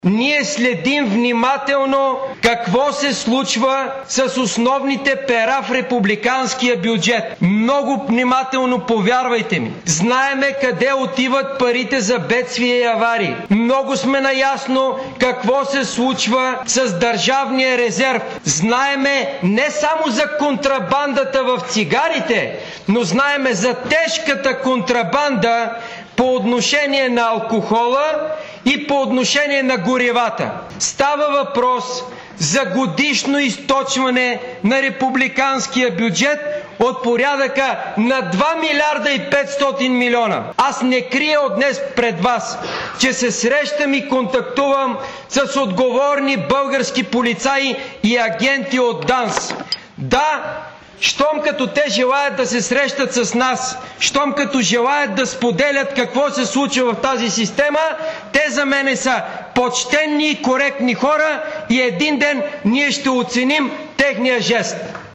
Ние следим внимателно какво се случва с основните пера в републиканския бюджет. Много внимателно, повярвайте ми. Знаеме къде отиват парите за бедствия и аварии. Много сме наясно какво се случва с държавния резерв. Знаеме не само за контрабандата в цигарите, но знаеме за тежката контрабанда по отношение на алкохола и по отношение на горивата. Става въпрос за годишно източване на републиканския бюджет от порядъка на 2 милиарда и 500 милиона. Аз не крия от днес пред вас, че се срещам и контактувам с отговорни български полицаи и агенти от ДАНС. Да, щом като те желаят да се срещат с нас, щом като желаят да споделят какво се случва в тази система, те за мене са почтенни и коректни хора и един ден ние ще оценим техния жест.